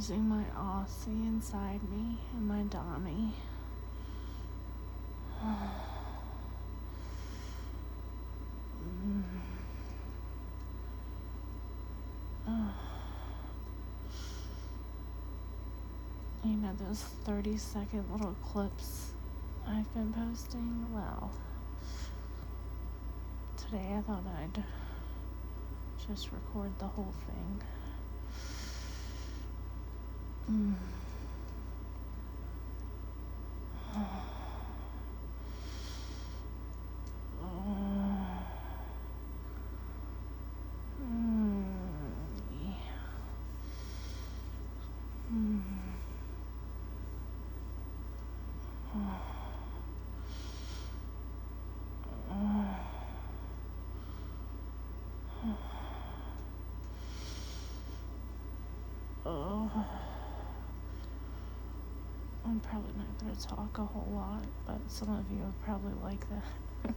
using my Aussie inside me and my Donnie. You know those 30-second little clips I've been posting? Well, today I thought I'd just record the whole thing. I'm probably not going to talk a whole lot, but some of you would probably like that.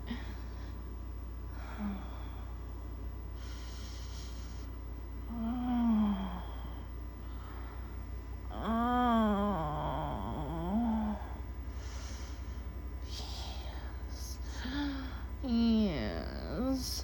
Yes.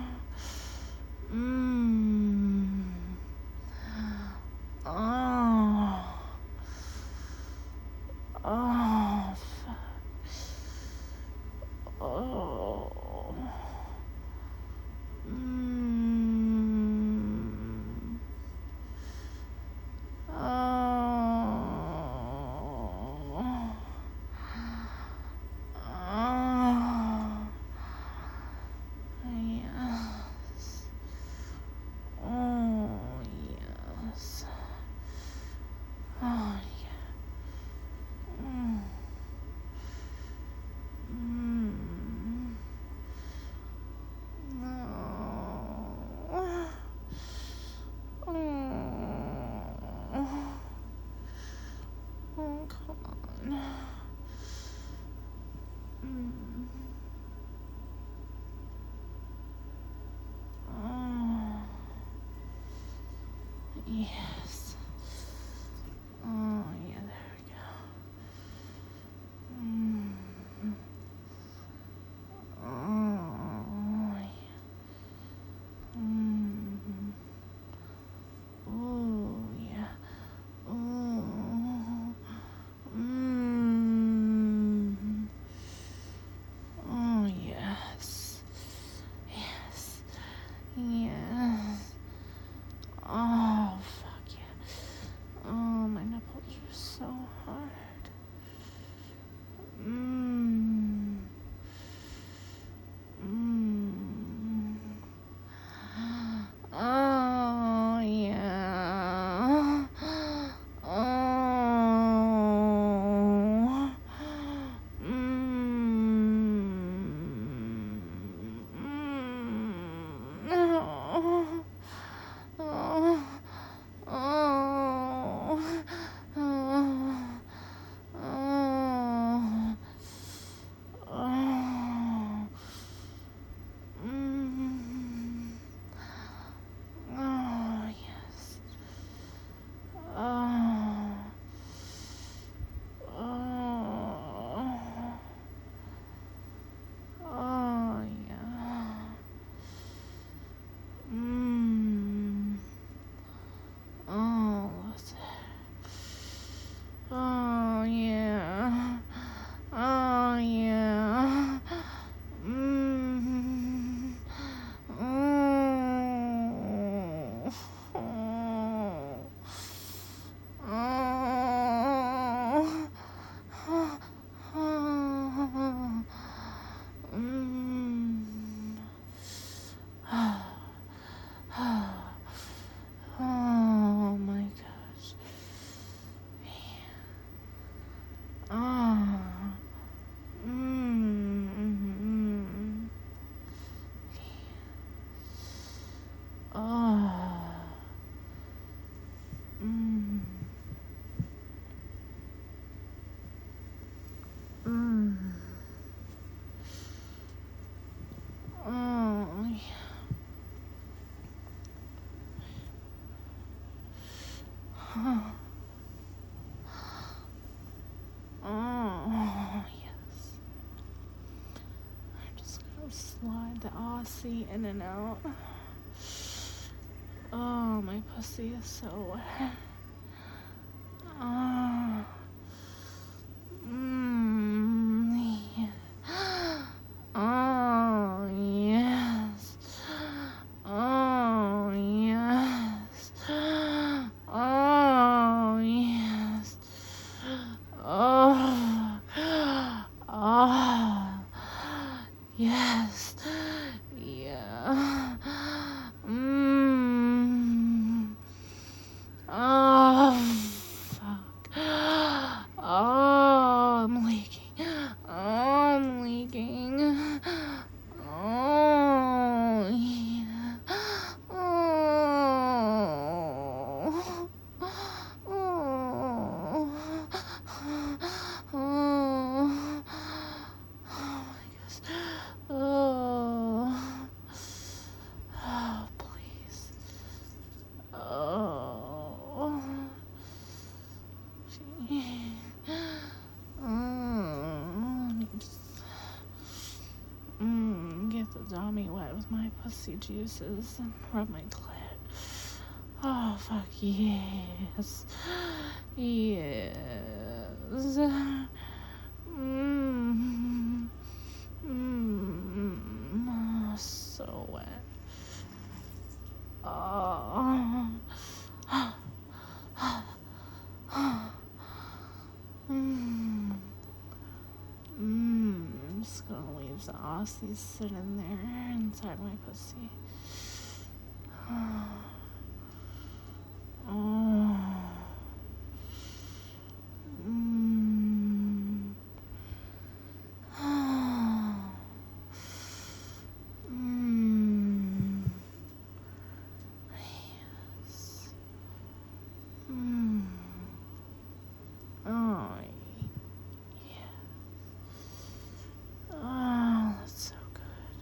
Yes. Oh, yeah, there we go. Oh, yeah. Oh, yeah. Oh. Slide the Aussie in and out. Oh, my pussy is so wet. Oh. Yeah. Oh, yes. Oh, yes. Oh, yes. Oh. Oh. Yes. Yeah. Oh, fuck. Oh, I'm leaking. Oh, I'm leaking. Oh, yeah. Oh. Oh. Oh. Oh my gosh. Oh. Oh, please. Oh. Gee. Get the dummy wet with my pussy juices and rub my clit. Oh, fuck yes. Yes. So wet. Oh. I'm just gonna leave the Aussies sitting there inside my pussy. Oh. Yes. Oh, yeah. Oh, that's so good.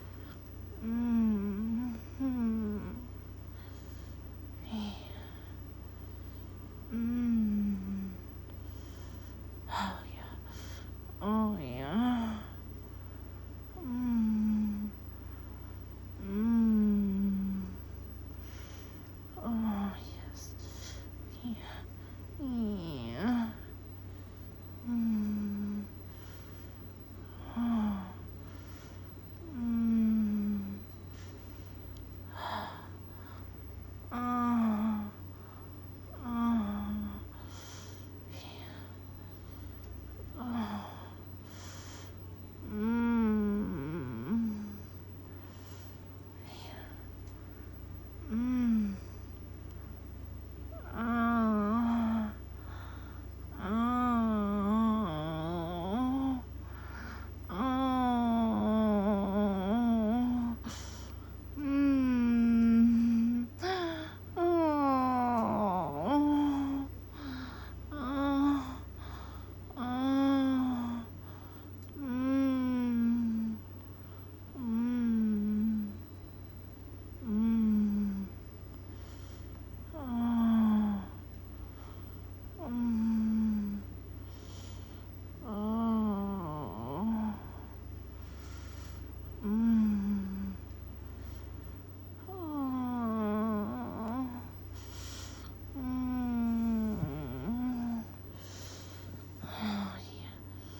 Yeah. Oh, yeah. Oh, yeah. Oh, yes. Yeah. Yeah. Oh. Oh. Oh. Oh. Oh. Oh. Oh. Oh. Oh. Oh. Mm. Mm. Mm. Oh. Mm. Oh. Mm. Oh. Mm. Oh, yeah.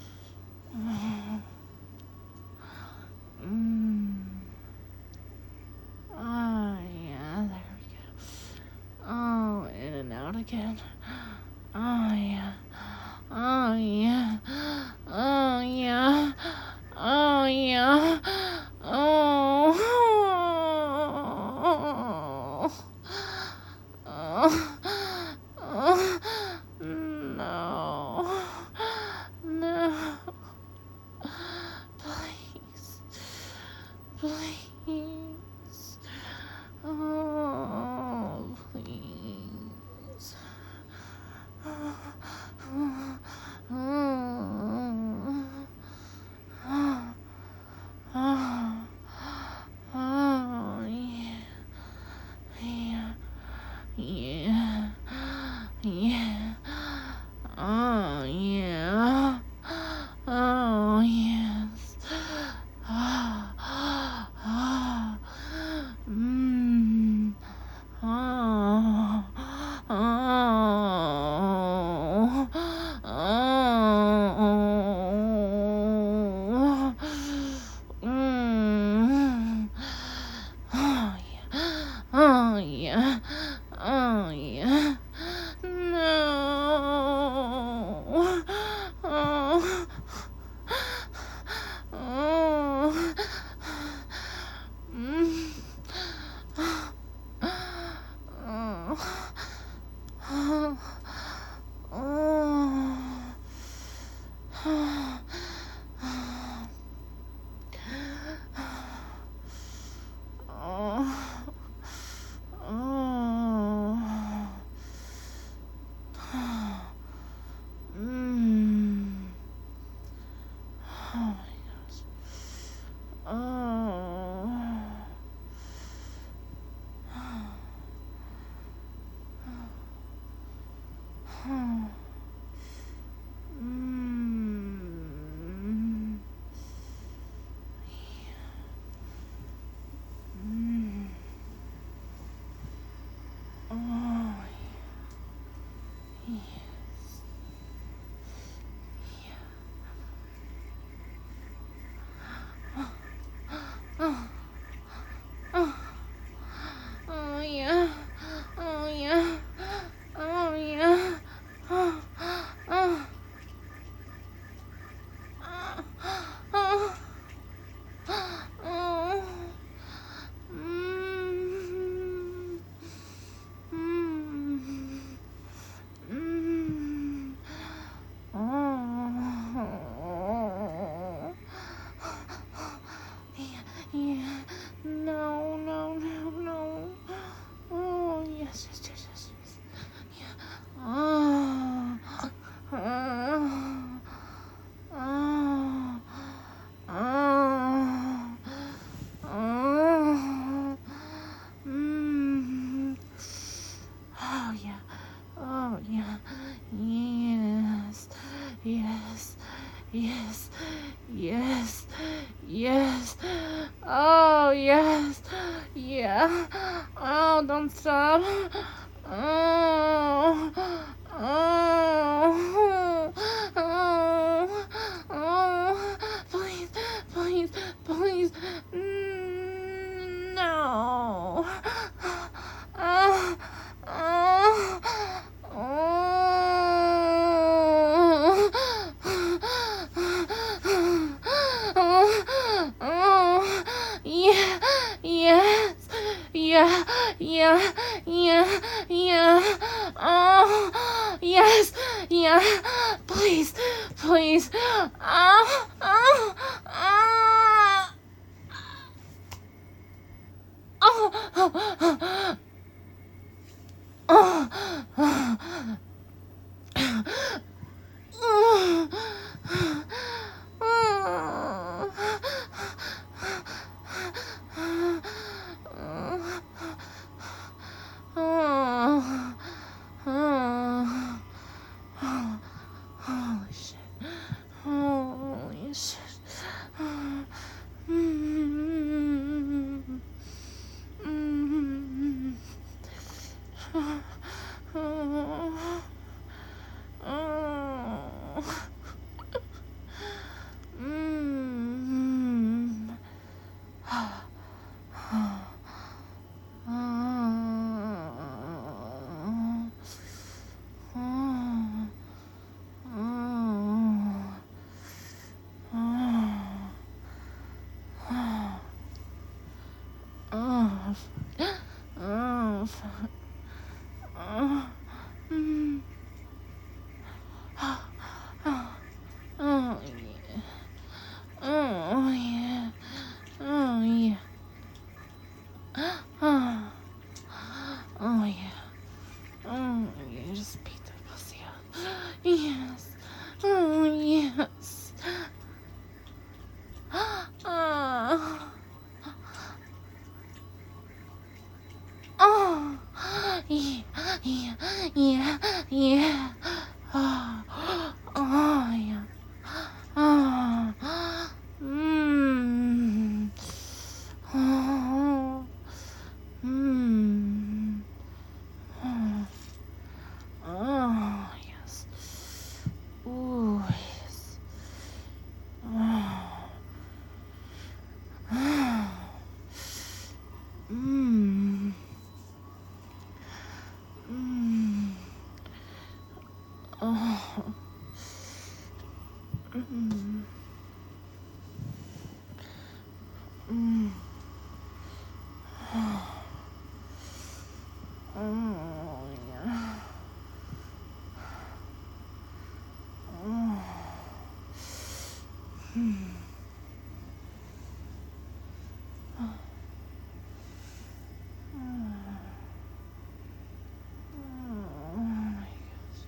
Oh, yeah, there we go. Oh, in and out again. Oh, yeah. Oh, yeah. Oh, yeah. Oh, yeah. Oh. Oh. Oh. No. No. Please. Please. Oh, please. Oh, yeah. Yeah. Yeah. Yeah. Oh, yeah. Oh, yes. Yes. Oh, yes. Yeah. Oh, don't stop. Oh. Oh. Oh. Oh. Please. Please. Please. No. Oh. Oh. Oh, yeah, yes, yeah, yeah, yeah, yeah. Oh, yes, yeah. Please, please. Oh, oh, oh, oh, oh, oh. Holy shit. Holy shit. Oh, yeah. Oh, yeah. Oh, yeah. Oh, oh, yeah. Oh, yeah. Just beat the pussy up. Yes. Oh, yes. Oh. Oh. Yeah. Yeah. Yeah. Yeah. Oh. Oh, yeah. Oh. Mmm. Oh. Mmm. Oh. Oh, yes. Ooh, yes. Oh. Oh. Mmm. Mmm. Oh. Mmm. Mmm. Oh. Oh, yeah. Oh. Hmm. Oh. Oh my gosh.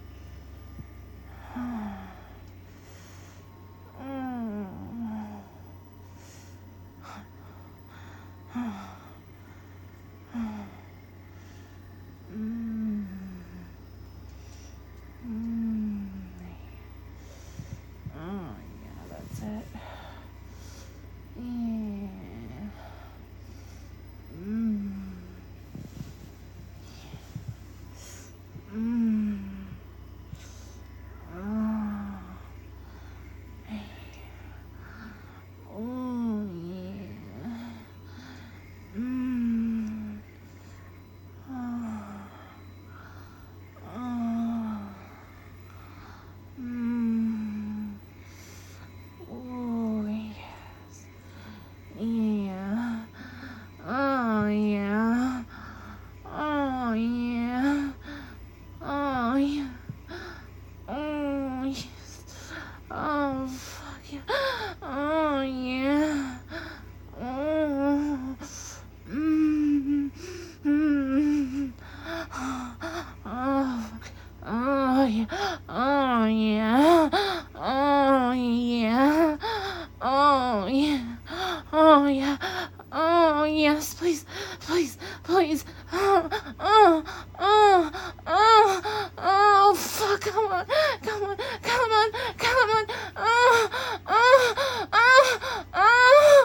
Oh yeah, that's it. Yeah. Oh. Oh yeah. Oh. Oh. Oh yes. Yeah. Oh yeah. Oh yeah. Oh yeah. Oh yes. Oh fuck yeah. Oh yeah. Oh. Mm. Mm. Oh. Oh yeah. Oh yeah. Oh yeah. Oh yeah. Oh yeah. Oh yes, please, please, please. Oh, oh, oh, oh, oh, fuck, come on, come on, come on, come on. Oh, oh, oh, oh.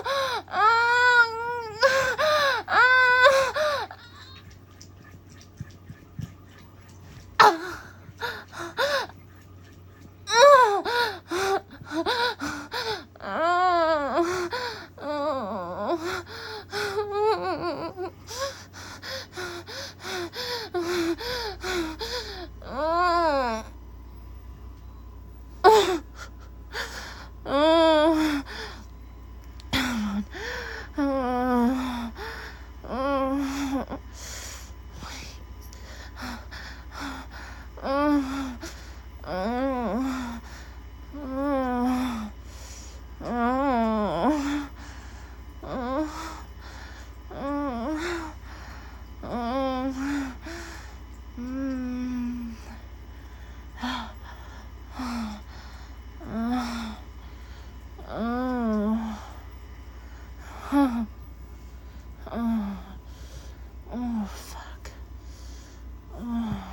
Oh, oh, fuck. Oh,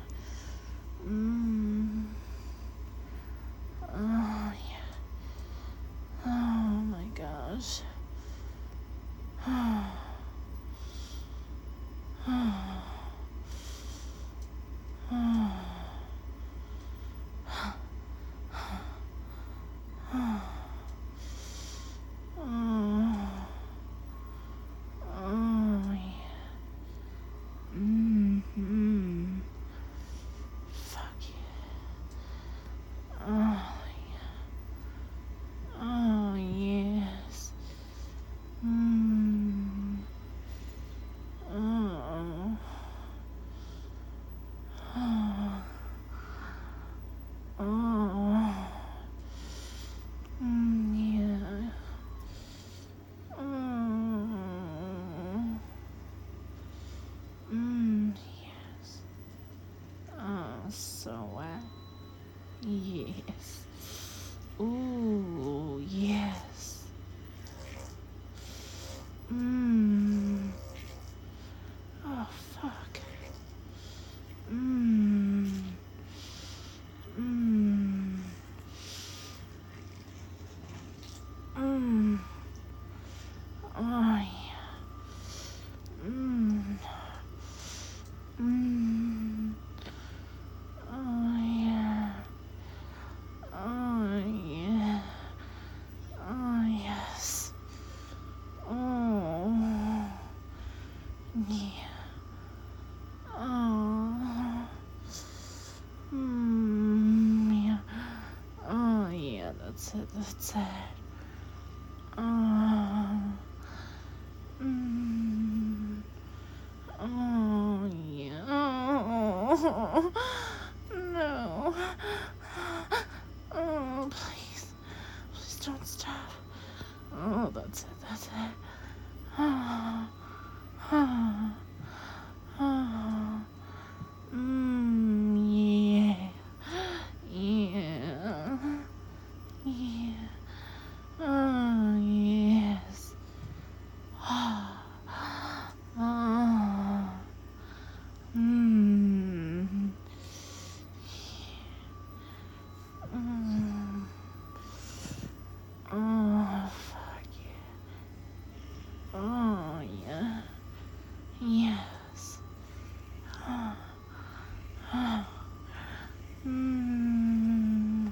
oh, yeah. Oh, my gosh. Oh, oh, oh, oh, oh, yeah. Fuck yeah. Oh, yeah. Oh, yes. Oh. Oh. Oh. Yeah. Oh. Yes. Oh, so wet. Yes. Ooh, yes. Mmm. Oh, fuck. Mmm. Mmm. Mmm. Oh, yeah. Mmm. Mmm. Oh, yeah. Oh, yeah. Oh, yes. Oh. Yeah. Oh. Yeah. Oh, yeah, that's it, that's it. Oh. Oh, yeah. Oh. No. Oh, please. Please don't stop. Oh, that's it, that's it. Oh. Oh. Oh. Yeah. Yeah. Yeah. Oh, yes. Oh. Oh. Mm. Mm. Oh, fuck yeah. Oh, yeah. Yes. Oh. Oh. Mm.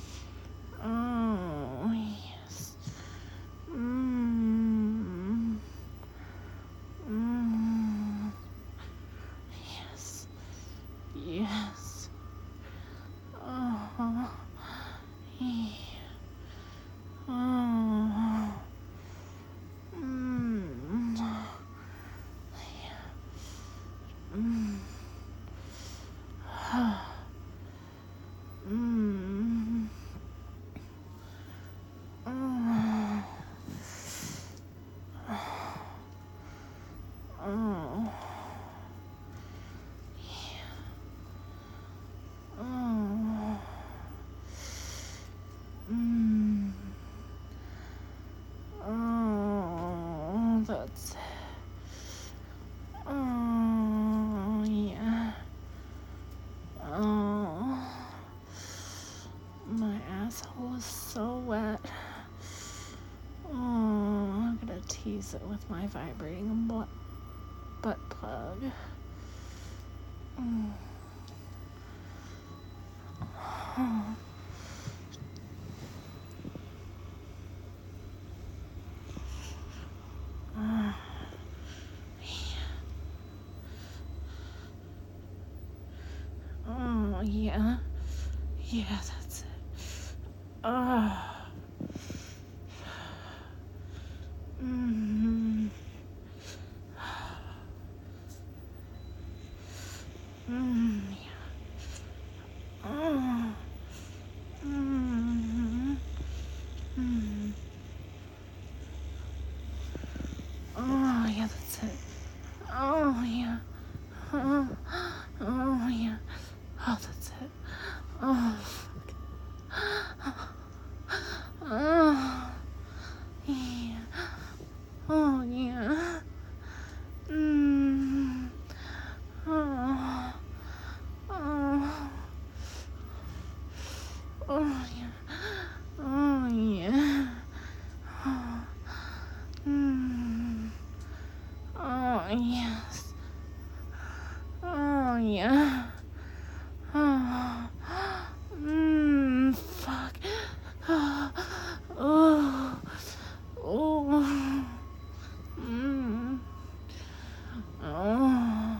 Oh, yes. Mm. Mm. Yes. Yes. Oh. Yeah. Oh. Mm. Yeah. Mm. Mm. Oh. Oh. Oh. Mm. Oh, that's it. Oh, yeah. Oh, my asshole is so wet. Oh, I'm gonna tease it with my vibrating butt plug. Mm. Oh. Oh, yeah. Yeah, that's it. Oh. Mm. Yeah. Oh. Mm. Mm. Oh, yeah, that's it. Oh, yeah. Oh, oh yeah. Oh, that's it. Oh, fuck. Oh, yeah. Oh, yeah. Mm. Oh. Oh. Oh, yeah. Oh, yeah. Oh. Mm. Oh, yes. Oh, yeah. Oh. Fuck. Oh. Oh. Oh. Mm. Oh.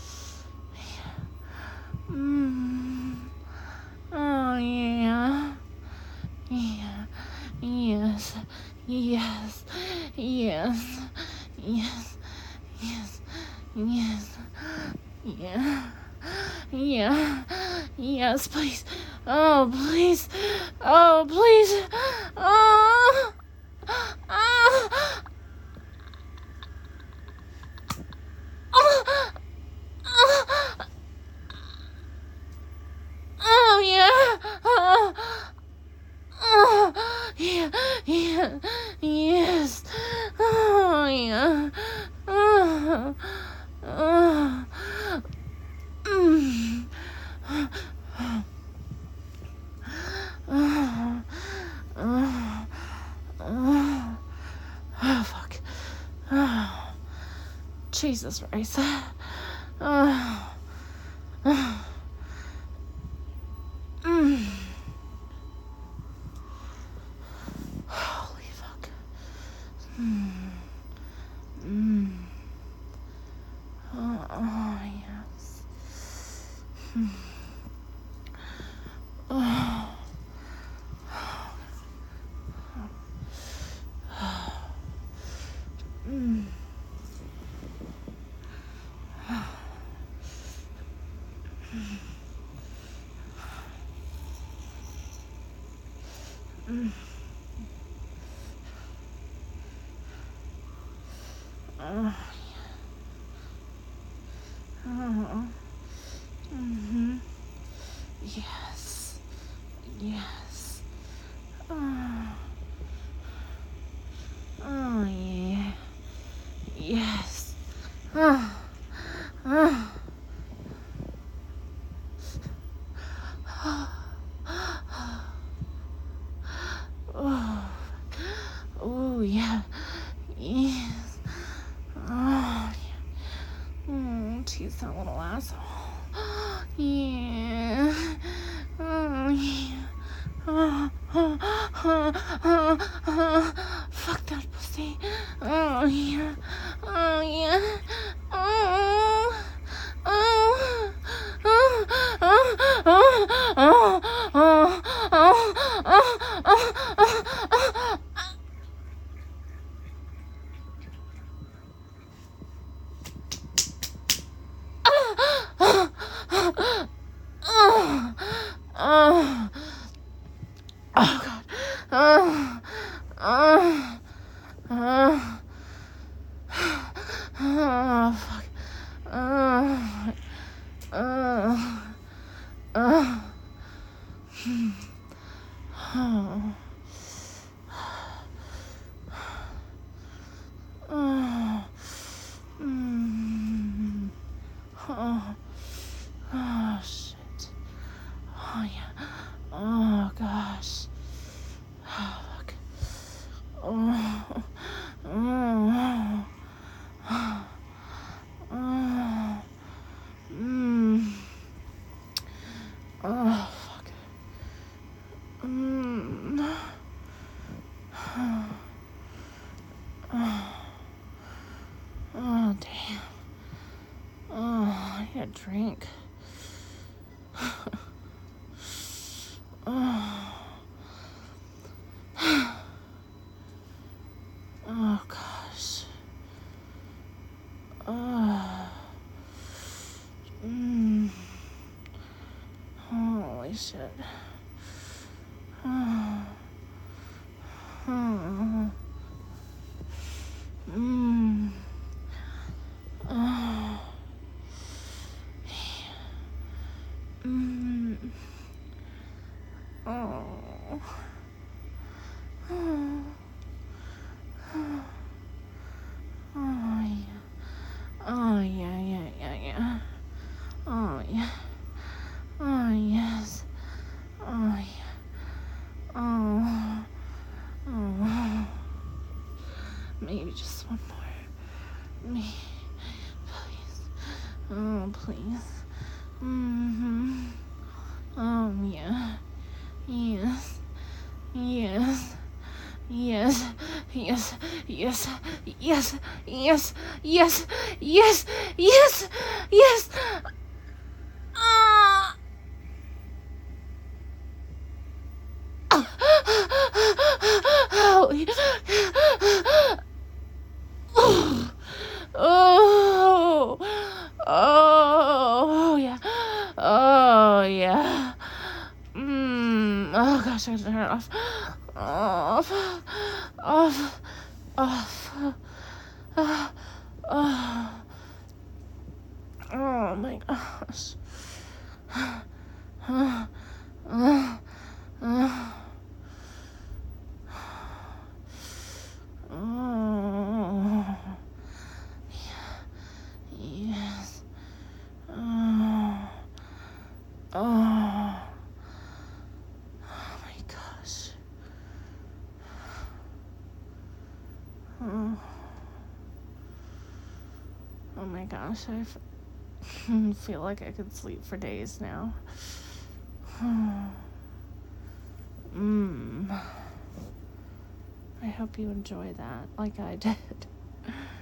Mm. Oh, yeah. Yeah. Yes. Yes. Yes. Yes. Yes. Yes. Yeah. Yeah. Yes, please. Oh, please. Oh, please. Oh. Oh. Oh. Oh. Oh, yeah. Oh. Oh, yeah, yeah, yes. Oh, yeah. Oh, oh, mm. Oh, oh, oh, oh, fuck. Oh, Jesus Christ. Oh, oh, mm. Holy fuck. Mm. Mm. Oh, yes. Mm. Oh. Mm. Mm. Oh. Oh. Mm-hmm. Yes. Yes. Oh. Oh, yeah. Yes. Oh. Oh. Oh. Oh, yeah. Yes. Oh, yeah. Tease that little asshole. Yeah. Oh, yeah. Fuck that pussy. Oh, yeah. Oh, yeah. Oh. Oh. Oh. Oh. Oh. Oh. Oh. Oh. Oh. Oh. Oh. Oh. Oh, God. Oh. Oh. Oh. Oh, fuck. Oh. Oh. Oh. Oh. Oh. Mm. Oh. Oh, shit. Oh, yeah. Oh, gosh. Oh, fuck. Oh. Oh. Oh. Mm. Oh, fuck. Mm. Oh. Oh, damn. Oh, I need a drink. Oh. Oh, gosh. Oh. Mm. Holy shit. Oh. Oh. Mm. Oh. Mm. Oh. Oh. Maybe just one more. Me. Please. Oh, please. Mm-hmm. Oh, yeah. Yes. Yes. Yes. Yes. Yes. Yes. Yes. Yes. Yes. Yes. Yes. Ah. Holy. Oh. Oh, yeah. Oh, yeah. Oh, gosh, I gotta turn it off. Off. Off. Off. Oh. Oh, my gosh. Oh. Yes. Oh. Oh. Oh my gosh. Oh. Oh my gosh. I feel like I could sleep for days now. I hope you enjoy that like I did.